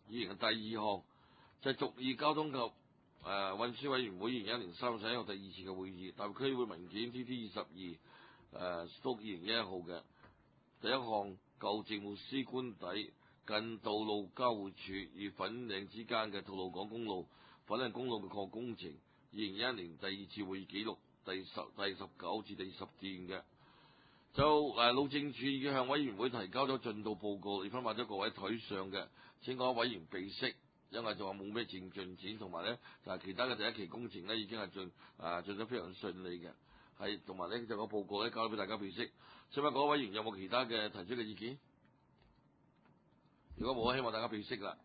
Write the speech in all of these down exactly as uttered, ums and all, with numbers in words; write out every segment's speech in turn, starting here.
議程嘅第二項就係逐議交通及誒運輸委員會二零一一年三月十一號第二次嘅會議，大埔區議會文件 T T 二十二誒到二零一一號嘅第一項舊政務司官邸近道路交匯處與粉嶺之間嘅吐露港公路粉嶺公路嘅擴工程，二零一一年第二次會議記錄第十第十九至第十段嘅。就誒路政署已經向委員會提交咗進度報告，亦分發咗各位台上嘅，請各位委員備悉，因為就話冇咩正進展，同埋咧就係、是、其他嘅第一期工程咧已經係進誒進得非常順利嘅，係同埋咧就個報告咧交咗俾大家備悉。請問各位委員有冇其他嘅提出嘅意見？如果冇，希望大家備悉啦。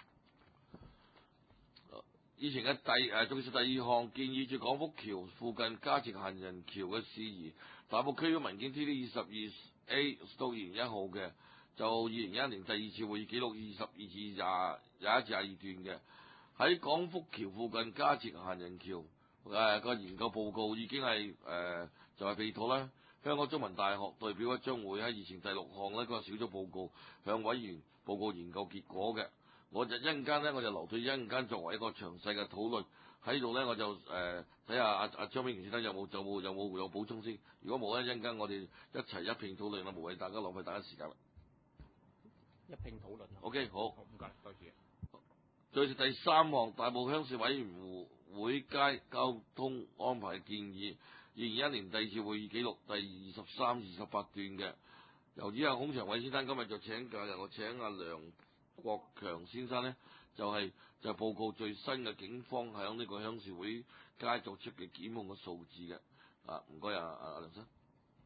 議程嘅第誒，仲、呃、是第二項建議住廣福橋附近加設行人橋嘅事宜，大埔區嘅文件 T T 二十二 A 到二零一號嘅，就二零一一年第二次會議記錄二十二至廿廿一至廿二段嘅，喺廣福橋附近加設行人橋誒、呃、個研究報告已經係誒、呃、就係備妥啦。香港中文大學代表咧將會喺議程第六項呢個小組報告向委員報告研究結果嘅。我就一陣間咧，我就留到一陣間作為一個詳細嘅討論喺度咧，我就誒睇下阿阿張炳權先生有冇有冇有冇有補充先。如果冇咧，一陣間我哋一齊一併討論啦，無謂大家浪費大家時間啦。 一併討論。 O、okay, K， 好， 唔該，多謝。 再是第三項，大埔鄉事委員會街交通安排建議，二零一一年第二次會議記錄第二十三、二十八段嘅。由於阿孔祥偉先生今日就請假，由我請阿梁國強先生呢，就係、是、就係、報告最新嘅警方喺呢個鄉事會街作出嘅檢控嘅數字嘅。啊，唔該啊，阿梁生。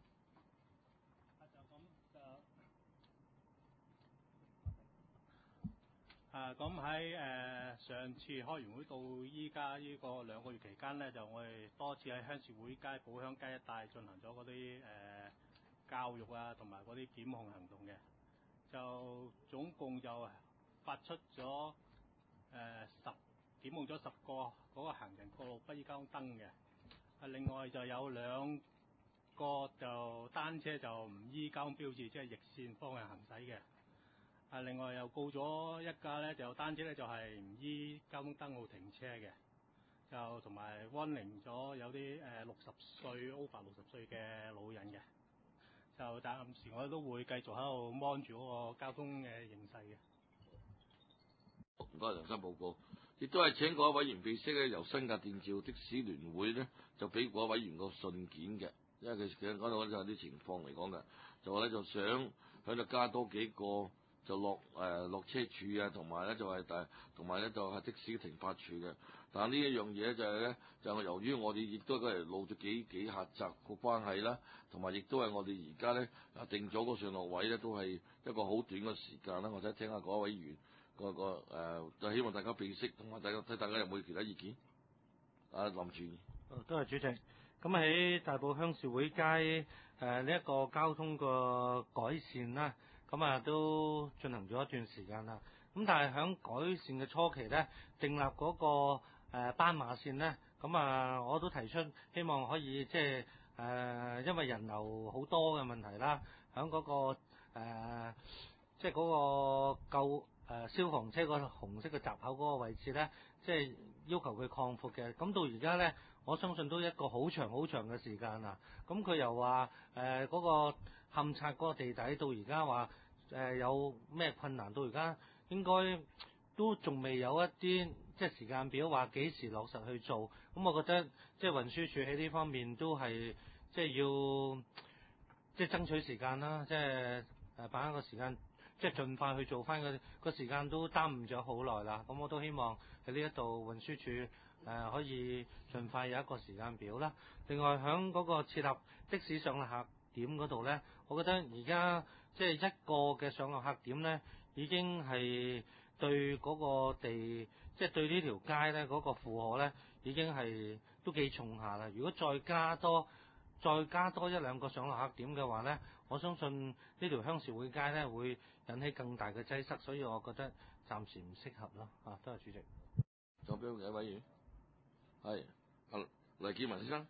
啊，咁喺誒上次開完會到依家呢個兩個月期間呢，就我哋多次喺鄉事會街、寶鄉街一帶進行咗嗰啲誒教育啊，同埋嗰啲檢控行動嘅。就總共就發出咗誒、呃、十檢控咗十個嗰個行人過路不依交通燈嘅。啊，另外就有兩個就單車就唔依交通標誌，即係逆線方向行駛嘅。啊，另外又告咗一架咧，就單車咧就係唔依交通燈號停車嘅，就同埋 warning 咗有啲誒六十歲 over 六十歲嘅老人嘅，就暫時我哋都會繼續喺度 mon 住嗰個交通嘅形勢嘅。 唔該，梁生報告，亦都係請各位委員備悉咧，由新界電召的士聯會咧就俾各位委員個信件嘅，因為佢其實講到有啲情況嚟講嘅，就話咧就想喺度加多幾個。就落誒、呃、落車處啊，同埋咧就係誒同埋咧就係、是、的士停泊處嘅。但係呢一樣嘢就係咧，就係由於我哋亦都係路咗幾幾狹窄個關係啦，同埋亦都係我哋而家咧啊定咗個上落位咧，都係一個好短嘅時間啦。我想聽下嗰位委員個個誒，就希望大家備悉，同埋大家睇大家有冇其他意見。啊，林全。 多謝主席。咁喺大埔鄉事會街誒呢一個交通個改善啦。咁啊，都進行咗一段時間啦。咁但係喺改善嘅初期咧，訂立嗰個誒斑馬線咧，咁啊，我都提出希望可以即係誒，因為人流好多嘅問題啦，喺嗰個誒，即係嗰個救誒消防車個紅色嘅閘口嗰個位置咧，即係要求佢擴闊嘅。咁到而家咧，我相信都一個好長好長嘅時間啦。咁佢又話誒嗰個勘察嗰個地底到而家話誒有咩困難，到而家應該都仲未有一啲即係時間表話幾時落實去做。咁我覺得即係運輸署喺呢方面都係即係要即係爭取時間啦，即係誒把握個時間，即係盡快去做翻個個時間都耽誤咗好耐啦。咁我都希望喺呢一度運輸署誒、呃、可以盡快有一個時間表啦。另外喺嗰個設立的士上客點嗰度咧，我覺得而家即係一個嘅上落客點咧，已經係對嗰個地，即係對呢條街咧嗰個負荷咧，已經係都幾重下啦。如果再加多再加多一兩個上落客點嘅話咧，我相信呢條鄉事會街咧會引起更大嘅擠塞，所以我覺得暫時唔適合咯。啊，多謝主席。 仲有邊位委員？係，啊，黎建文先生。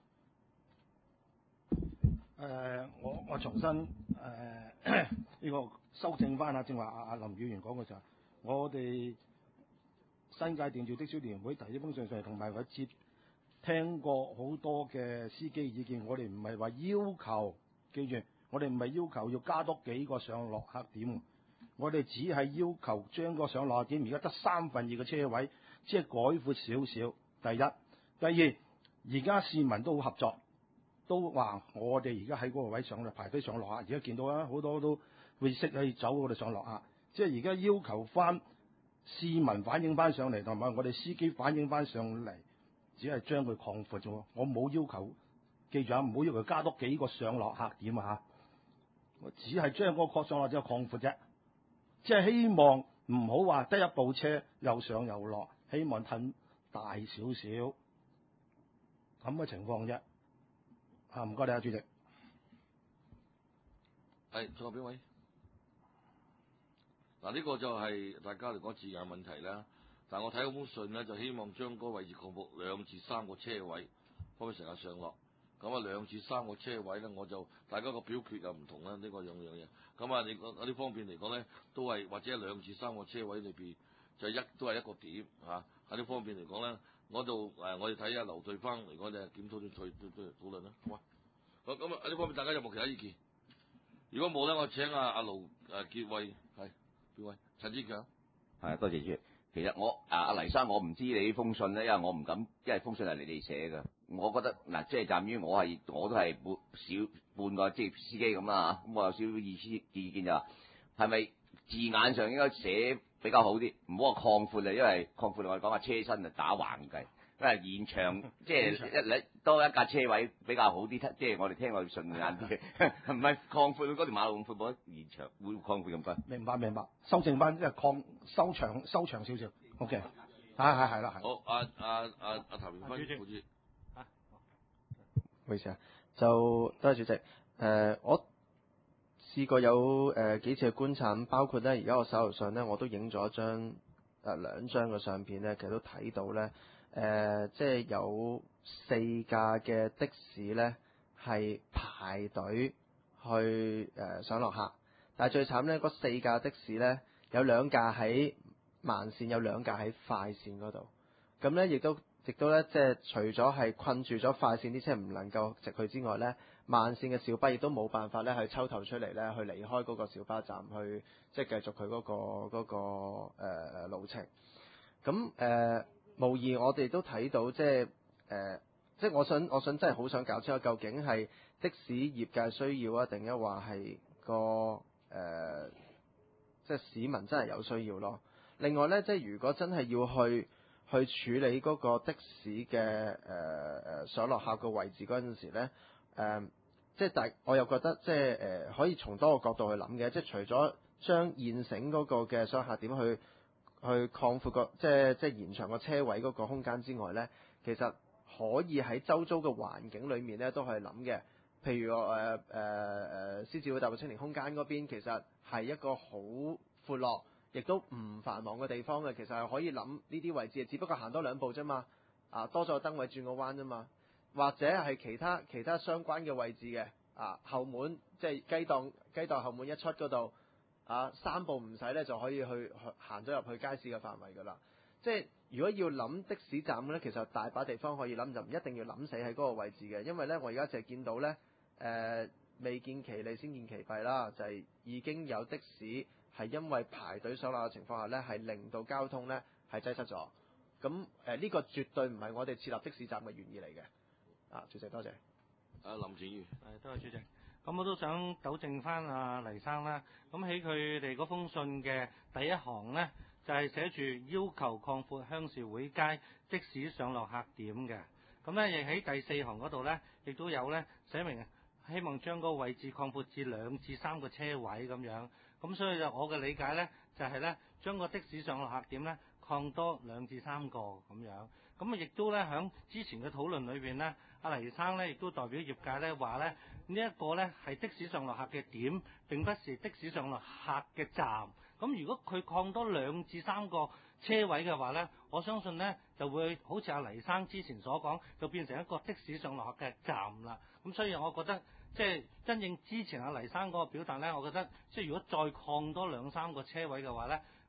誒、呃，我我重新誒呢、呃這個修正翻啊，正話阿阿林議員講嘅就係，我哋新界電召的士聯會提呢封信上嚟，同埋我接聽過好多嘅司機意見，我哋唔係話要求，記住，我哋唔係要求要加多幾個上落客點，我哋只係要求將個上落客點而家得三分二嘅車位，即係改闊少少。第一，第二，而家市民都好合作，都話我哋而家喺嗰個位上嚟排隊上落客，而家見到啦，好多都會識去走我哋上落客，即係而家要求翻市民反映翻上嚟，同埋我哋司機反映翻上嚟，只係將佢擴闊啫。我冇要求，記住啊，唔好要求加多幾個上落客點啊嚇！我只係將嗰個上落只擴闊啫，即係希望唔好話得一部車又上又落，希望褪大少少咁嘅情況啫。啊，唔該你啊，主席。 係，仲有邊位？嗱，呢個就係大家嚟講字眼問題啦。但我睇嗰封信咧，就希望將嗰個位置擴闊兩至三個車位，方便成日上落。咁啊，兩至三個車位咧，我就大家個表決又唔同啦。呢、這個兩樣嘢。咁啊，你嗰啲方面嚟講咧，都係或者兩至三個車位裏邊就一都係一個點嚇。喺呢方面嚟講咧，我度誒我哋睇下劉隊翻嚟講就檢討再再再討論啦。好啊。好咁啊，喺呢方面大家有冇其他意見？如果冇咧，我請阿阿盧誒傑偉係邊位？陳志強係多謝主席。其實我啊阿黎生，我唔知你呢封信咧，因為我唔敢，因為封信係你哋寫嘅。我覺得嗱，即係鑑於我係我都係半少半個職業司機咁啦嚇，咁我有少少意思意見就係、是，係咪字眼上應該寫比較好啲，唔好話擴闊啊，因為擴闊我哋講話車身啊打橫計，因為延長即係一嚟多一架車位比較好啲，即係我哋聽落去順眼啲，唔係擴闊嗰條馬路咁闊，冇得延長會擴闊咁多。 明白明白，修正翻即係擴收長收長少少。OK，係係係啦係。 好，阿阿阿阿譚永輝，主席。 唔好意思啊，就多謝主席。誒、呃，我試過有誒、呃、幾次嘅觀察，包括咧，而家我手頭上咧，我都影咗一張誒、呃、兩張嘅相片咧，其實都睇到咧，誒、呃，即係有四架嘅的，的士咧係排隊去誒、呃、上落客，但係最慘咧，嗰四架的士咧有兩架喺慢線，有兩架喺快線嗰度，咁咧亦都。亦都咧，即係除咗係困住咗快線啲車唔能夠直去之外咧，慢線嘅小巴亦都冇辦法咧去抽頭出嚟咧，去離開嗰個小巴站去，即係繼續佢嗰、嗰個嗰、嗰個誒、呃、路程。咁誒、呃，無疑我哋都睇到，即係誒、呃，即係我想我想真係好想搞清楚，究竟係的士業界需要啊，定係話係個誒、呃，即係市民真係有需要咯。另外咧，即係如果真係要去。去處理嗰個的士嘅誒誒上落客個位置嗰陣時咧，誒、呃、即係大我又覺得即係誒、呃、可以從多個角度去諗嘅，即係除咗將現成嗰個嘅上客點去去擴闊個即係即係延長個車位嗰個空間之外咧，其實可以喺周遭嘅環境裡面咧都係諗嘅。譬如我誒誒誒獅子會大埔青年空間嗰邊，其實係一個好闊落，亦都唔繁忙嘅地方嘅，其實係可以諗呢啲位置，只不過行多兩步啫嘛，啊多咗個燈位轉個彎啫嘛，或者係其他其他相關嘅位置嘅，啊後門即係雞檔雞檔後門一出嗰度，啊三步唔使咧就可以去行咗入去街市嘅範圍㗎啦。即係如果要諗的士站咧，其實大把地方可以諗，就唔一定要諗死喺嗰個位置嘅，因為咧我而家淨係見到咧，誒、呃、未見其利先見其弊啦，就係、是、已經有的士。係因為排隊上落嘅情況下呢，係令到交通呢係擠塞咗。咁誒呢個絕對唔係我哋設立的士站嘅原意嚟嘅。啊，主席多謝。 啊，林展宇。 誒，多謝主席。咁我都想糾正翻阿黎生啦。咁喺佢哋嗰封信嘅第一行呢，就係、是、寫住要求擴闊鄉事會街的士上落客點嘅。咁呢，亦喺第四行嗰度呢，亦都有呢寫明希望將嗰個位置擴闊至兩至三個車位咁樣。咁所以就我嘅理解呢，就係呢將個的士上落客點呢擴多兩至三個咁樣。咁啊，亦都呢喺之前嘅討論裏邊呢，阿黎生呢亦都代表業界呢話呢，呢一個呢係的士上落客嘅點，並不是的士上落客嘅站。咁如果佢擴多兩至三個車位嘅話呢，我相信呢就會好似阿黎生之前所講，就變成一個的士上落客嘅站啦。咁所以我覺得。即係真正之前阿黎生嗰個表達呢，我覺得即係如果再擴多兩三個車位嘅話呢，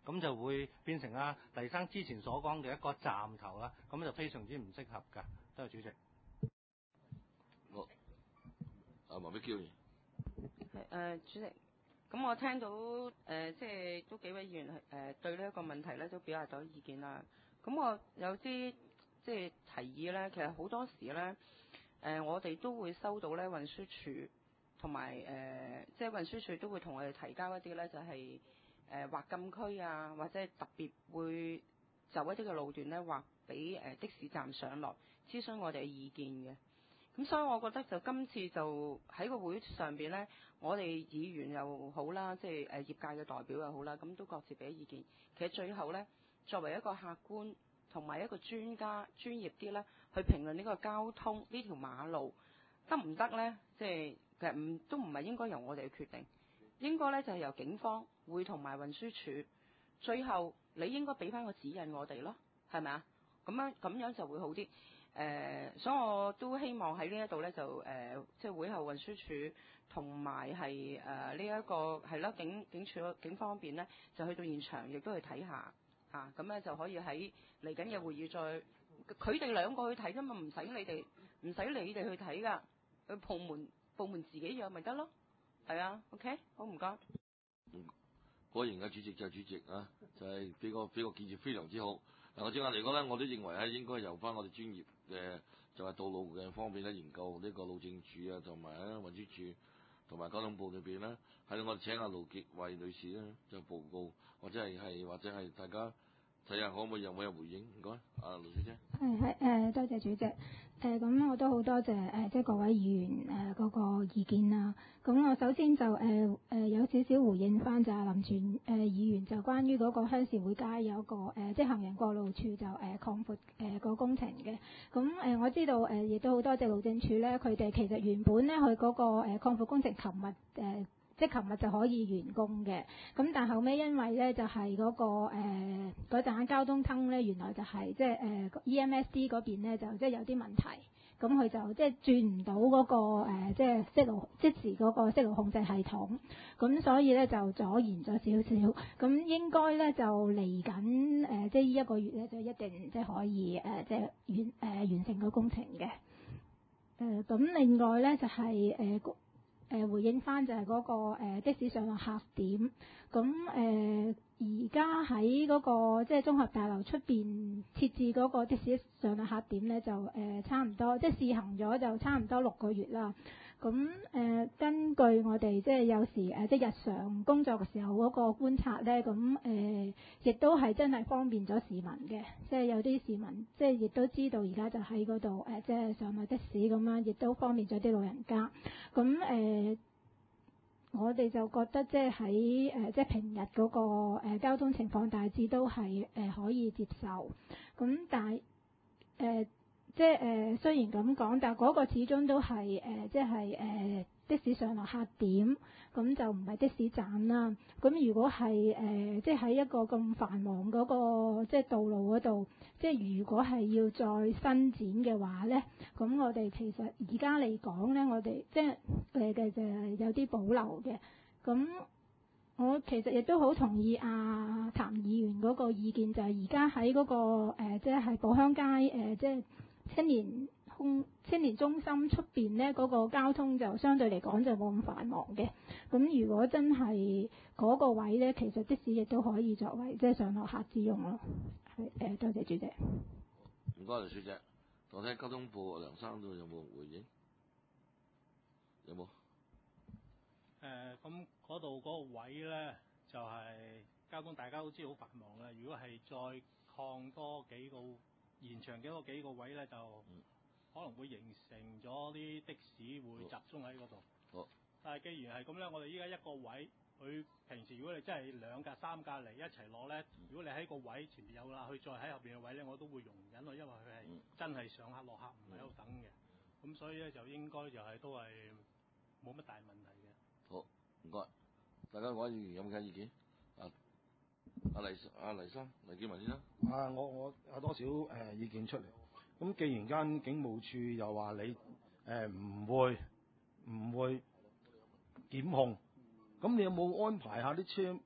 咁就會變成啊黎生之前所講嘅一個站頭啦，咁就非常之唔適合㗎。多謝主席。 好，啊黃碧嬌。 係誒、呃、主席，咁我聽到誒、呃、即係都幾位議員誒、呃、對呢一個問題咧都表達咗意見啦。咁我有啲即係提議咧，其實好多時咧誒、呃、我哋都會收到咧運輸署同埋誒即係運輸署都會同我哋提交一啲咧就係誒劃禁區啊，或者係特別會就一啲嘅路段咧劃俾誒的士站上落諮詢我哋嘅意見嘅。咁所以我覺得就今次就喺個會上邊咧，我哋議員又好啦，即係誒業界嘅代表又好啦，咁都各自俾意見。其實最後咧，作為一個客觀同埋一個專家專業啲咧，去評論呢個交通呢條馬路得唔得咧？即係其實唔都唔係應該由我哋去決定，應該咧就係由警方會同埋運輸署，最後你應該俾翻個指引我哋咯，係咪啊？咁樣咁樣就會好啲。誒、呃，所以我都希望喺呢一度咧，就誒、呃，即係會後運輸署同埋係誒呢一個係啦，警警署警方面咧，就去到現場，亦都去睇下嚇，咁、啊、咧就可以喺嚟緊嘅會議再，佢哋兩個去睇啫嘛，唔使你哋唔使你哋去睇噶，佢部門部門自己約咪得咯，係啊 ，OK， 好唔該。 嗯，果然嘅主席就係主席啊，就係俾個俾個建議非常之好。嗱，我正話嚟講咧，我都認為咧應該由翻我哋專業嘅就係道路嘅方面咧研究呢個路政署啊，同埋咧運輸署同埋交通部裏邊咧，喺我哋請阿盧傑慧女士咧就報告，或者係係或者係大家睇下可唔可以有冇有回應？唔該，阿盧小姐。 係係誒，多謝主席。誒咁我都好多謝誒、呃，即係各位議員誒嗰、呃、個意見啦。咁我首先就誒誒、呃、有少少回應翻就係林全誒、呃、議員就關於嗰個鄉事會街有個誒、呃、即係行人過路處就誒、呃、擴闊誒、呃、個工程嘅。咁誒、呃、我知道誒亦、呃、都好多謝路政署咧，佢哋其實原本咧佢嗰個誒擴闊工程琴日誒。呃即係琴日就可以完工嘅，咁但後尾因為咧就係、是、嗰、那個誒嗰陣交通燈咧，原來就係、是、即係誒 E M S D 嗰邊咧就即係有啲問題，咁佢就即係轉唔到嗰個、呃、即係息路即時嗰個息路控制系統，咁所以咧就阻延咗少少，咁應該咧就嚟緊誒即係呢一個月咧就一定即係可以誒、呃、即係完誒、呃、完成個工程嘅。誒、呃、咁另外咧就係、是、誒。呃誒、呃、回應翻就係嗰、那個、呃、的士上落客點，咁誒而家喺嗰個即係綜合大樓出邊設置嗰個的士上落客點咧，就誒、呃、差唔多，即係試行咗就差唔多六個月啦。咁誒、呃、根據我哋即係有時誒、呃、即係日常工作嘅時候嗰個觀察咧，咁誒亦都係真係方便咗市民嘅，即係有啲市民即係亦都知道而家就喺嗰度誒即係上落的士咁樣，亦都方便咗啲老人家。咁誒、呃、我哋就覺得即係喺誒即係平日嗰個誒交通情況大致都係誒可以接受。咁但係誒。呃即係誒、呃，雖然咁講，但係嗰個始終都係誒、呃，即係誒、呃、的士上落客點，咁就唔係的士站啦。咁如果係誒、呃，即係喺一個咁繁忙嗰、那個即係道路嗰度，即係如果係要再伸展嘅話咧，咁我哋其實而家嚟講咧，我哋即係誒嘅就係有啲保留嘅。咁我其實亦都好同意阿、啊、譚議員嗰個意見，就係而家喺嗰個、呃、即係寶鄉街誒、呃，即係。青年空青年中心出邊咧，嗰個交通就相對嚟講就冇咁繁忙嘅。咁如果真係嗰個位咧，其實的士亦都可以作為即係上落客之用咯。係誒，多謝主席。 唔該，梁小姐。我睇交通部梁生都有冇回應？有冇？ 誒，咁嗰度嗰個位咧，就係、是、交通大家都知好繁忙啦。如果係再擴多幾個。延長幾個幾個位咧，就可能會形成咗啲的士會集中喺嗰度。 好， 但係既然係咁咧，我哋依家一個位，佢平時如果你真係兩架三架嚟一齊落咧，如果你喺個位前面有啦，佢再喺後邊嘅位咧，我都會容忍咯，因為佢係真係上客落客唔係喺度等嘅。咁所以咧就應該就係都係冇乜大問題嘅。 好，唔該，大家講議員有冇嘅意見？啊。阿黎阿黎生黎建文先生， 啊，我我有多少誒、呃、意見出嚟？咁既然間警務處又話你誒唔、呃、會唔會檢控，咁你有冇安排下啲車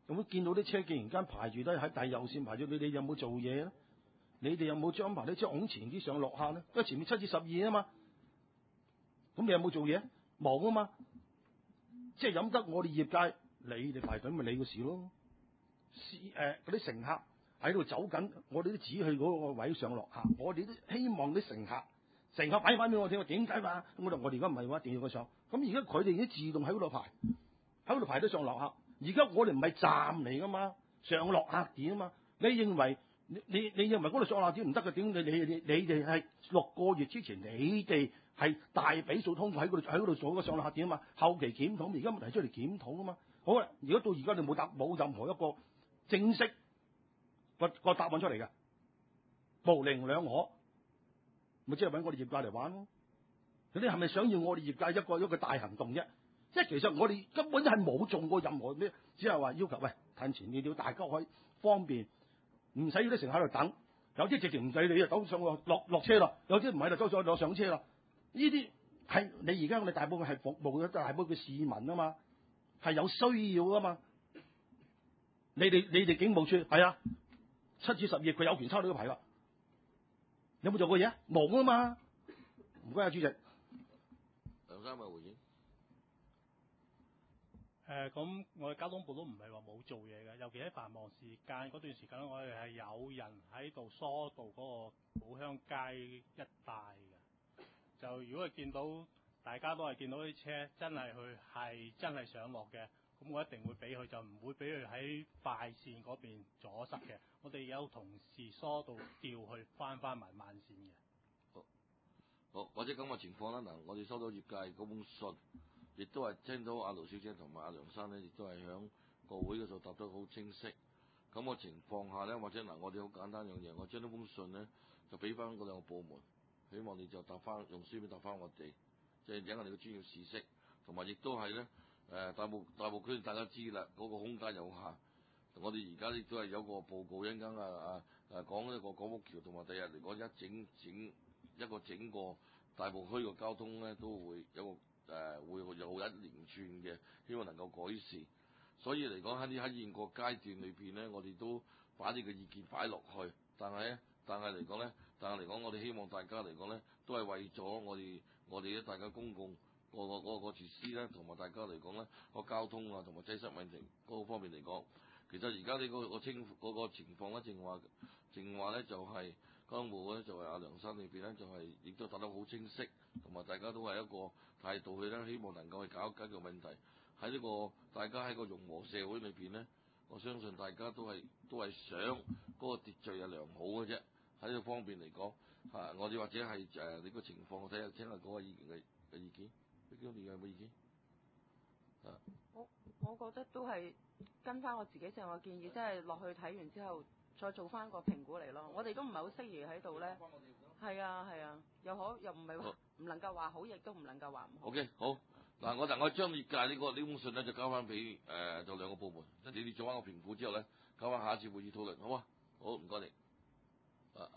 有冇見到啲車突然間排住都喺大右線排住？你哋有冇做嘢咧？你哋有冇將排啲車往前啲上落客咧？因為前面七至十二啊嘛，咁你有冇做嘢？冇啊嘛，即係飲得我哋業界，你哋排隊咪你個事咯。誒嗰啲乘客喺度走緊，我哋都指去嗰個位上落客，我哋都希望啲乘客乘客擺翻俾我聽，點解嘛？我哋我哋而家唔係話一定要佢上，咁而家佢哋已經自動喺嗰度排，喺嗰度排得上落客。而家我哋唔係站嚟噶嘛，上落客點啊嘛？你認為你你你認為嗰度上落客點唔得嘅？點你你你你哋係六個月之前你哋係大比數通過喺嗰度喺嗰度做個上落客點啊嘛？後期檢討，而家提出嚟檢討啊嘛？好啦，如果到而家你冇答冇任何一個正式個個答案出嚟嘅，模棱兩可，咪即係揾我哋業界嚟玩咯。你係咪想要我哋業界一個一個大行動啫？即係其實我哋根本係冇做過任何咩，只係話要求喂褪前你要大家可以方便，唔使要啲乘客喺度等，有啲直情唔使你啊，走上落落落車啦，有啲唔喺度走上落上車啦。呢啲係你而家我哋大部分係服務咗大部分嘅市民啊嘛，係有需要啊嘛。你哋你哋警務處係啊，七至十二佢有權抽到個牌啦，有冇做過嘢？冇啊嘛。唔該啊，主席。 梁生咪回應。 誒咁，呃、我哋交通部都唔係話冇做嘢嘅，尤其喺繁忙時間嗰段時間咧，我哋係有人喺度疏導嗰個寶鄉街一帶嘅。就如果係見到大家都係見到啲車真係去係真係上落嘅，咁我一定會俾佢，就唔會俾佢喺快線嗰邊阻塞嘅。我哋有同事疏導調去翻翻埋慢線嘅。 好，好，或者咁嘅情況啦。嗱，我哋收到業界嗰封信。亦都係聽到阿盧小姐同埋阿梁生咧，亦都係響個會嗰度答得好清晰。咁個情況下咧，或者嗱，我哋好簡單樣嘢，我將呢封信咧就俾翻嗰兩個部門，希望你就答翻用書面答翻我哋，即係引我哋嘅專業知識，同埋亦都係咧誒大埔大埔區大家知啦，嗰、那個空間有限。我哋而家亦都係有個報告，一陣間啊啊誒講一個廣福橋，同埋第日嚟講一整整一個整個大埔區嘅交通咧，都會有個。誒、呃、會有一連串嘅，希望能夠改善。所以嚟講喺呢喺現個階段裏邊咧，我哋都把呢個意見擺落去。但係咧，但係嚟講咧，但係嚟講，我哋希望大家嚟講咧，都係為咗我哋我哋咧大家公共個個個個設施咧，同埋大家嚟講咧個交通啊，同埋擠塞問題嗰個方面嚟講，其實而家你個個清嗰個情況咧，正話正話咧就係交通部咧就係阿梁生裏邊咧就係亦都答得好清晰，同埋大家都係一個態度去咧，希望能夠去搞解決問題。喺呢個大家喺個融和社會裏邊咧，我相信大家都係都係想嗰個秩序係良好嘅啫。喺呢個方面嚟講，嚇我哋或者係誒你個情況，我睇下聽下嗰個意見嘅嘅意見。你有冇意見？啊， 我我覺得都係跟翻我自己正我建議，即係落去睇完之後再做翻個評估嚟咯。我哋都唔係好適宜喺度咧。係啊係啊，又可又唔係話唔能夠話好，亦都唔能夠話唔好。 OK， 好嗱，我嗱我將業界呢、呢個呢封信咧就交翻俾誒就兩個部門，即係你哋做翻個評估之後咧，交翻下一次會議討論，好啊？好，唔該你。啊，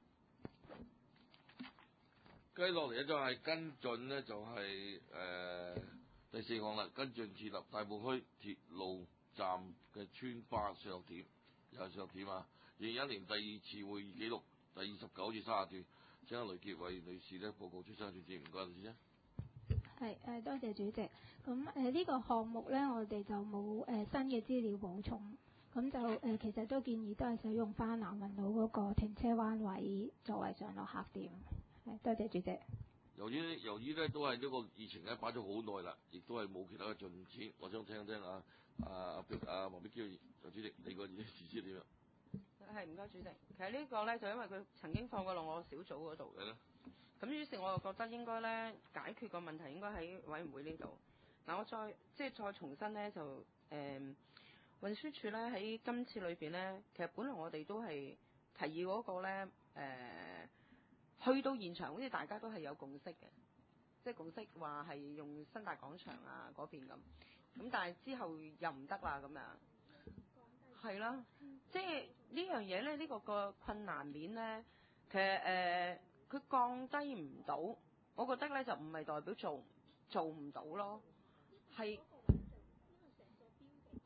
跟落嚟咧就係跟進咧，就係、是、誒、呃、第四項啦，跟進設立大埔區鐵路站嘅村巴上落點，又係上落點啊！二零一年第二次會議記錄第二十九至三十段。請阿雷潔慧女士咧報告出生轉接，唔該你先。 係誒，多謝主席。咁誒呢個項目咧，我哋就冇誒、呃、新嘅資料補充。咁就誒、呃、其實都建議都係使用翻南運路嗰個停車彎位作為上落客點。係，多謝主席。 由於由於咧都係呢個疫情咧擺咗好耐啦，亦都係冇其他嘅進展，我想聽聽啊啊阿阿黃碧嬌主席你個意思點樣？ 係唔該主席，其實呢個咧就因為佢曾經放過落我小組嗰度嘅，咁於是我就覺得應該咧解決個問題應該喺委員會呢度。嗱，我再即係再重申咧就誒、呃、運輸署咧喺今次裏邊咧，其實本來我哋都係提議嗰個咧誒、呃、去到現場好似大家都係有共識嘅，即係共識話係用新大廣場啊嗰邊咁，咁但係之後又唔得啦咁樣。係啦，即係呢樣嘢咧，呢、這個個困難面咧，其實誒佢、呃、降低唔到，我覺得咧就唔係代表做做唔到咯，係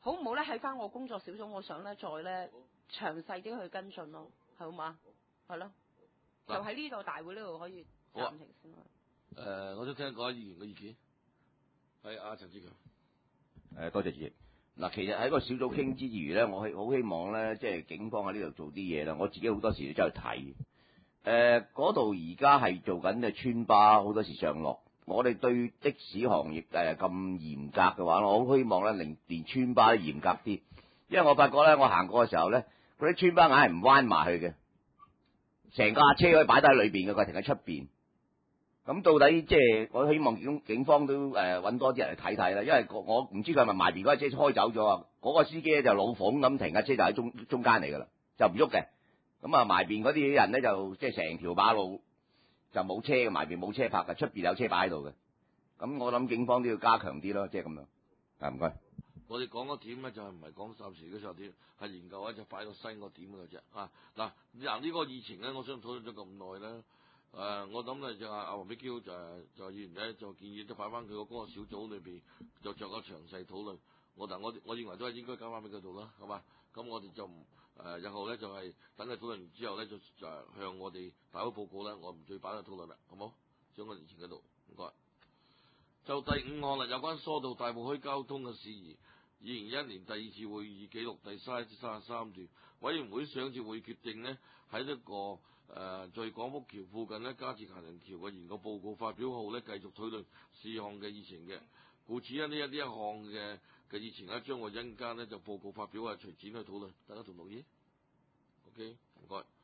好唔好咧？喺翻我工作小組，我想咧再咧詳細啲去跟進咯，係好嘛？係咯，就喺呢度大會呢度可以暫停先啦。 誒、呃，我想聽各位議員嘅意見。係阿陳志強。 誒，多謝主席。嗱，其實喺個小組傾之餘咧，我係好希望咧，即係警方喺呢度做啲嘢啦。我自己好多時都走去睇。誒，嗰度而家係做緊嘅村巴，好多時上落。我哋對的士行業誒咁嚴格嘅話，我好希望咧，連連村巴都嚴格啲。因為我發覺咧，我行過嘅時候咧，嗰啲村巴硬係唔彎埋去嘅，成架車可以擺低喺裏邊嘅，佢停喺出邊。咁到底即係我希望警警方都誒揾多啲人嚟睇睇啦，因為我唔知佢係咪埋邊嗰架車開走咗啊？嗰、嗰個司機咧就老馮咁停架車就喺中中間嚟㗎啦，就唔喐嘅。咁啊埋邊嗰啲人咧就即係成條馬路就冇車嘅，埋邊冇車泊嘅，出邊有車擺喺度嘅。咁我諗警方都要加強啲咯，即係咁樣。啊，唔該。 我哋講嗰點咧就係唔係講暫時嘅時候點，係研究一就擺到新個點嘅啫。啊嗱，嗱呢個議程咧，我想討論咗咁耐咧。誒、呃，我諗咧就阿阿黃碧嬌就就議員咧就建議都擺翻佢個嗰個小組裏邊，就作個詳細討論。我但我我認為都係應該交翻俾佢度啦，係嘛？咁我哋就唔誒日後咧就係、是、等佢討論完之後咧就就向我哋大會報告咧，我唔再擺喺討論啦，好冇？將我哋前嗰度唔該。就第五項啦，有關疏導大埔區交通嘅事宜，二零一一年第二次會議記錄第三至三十三段，委員會上次會決定呢，喺一個誒、呃，在廣福橋附近呢，加設行人橋嘅研究報告發表後呢，繼續討論事項嘅議程嘅，故此呢，呢一呢一項嘅嘅議程呢，將會因間呢就報告發表啊，隨展去討論，大家同唔同意 ？OK，唔該。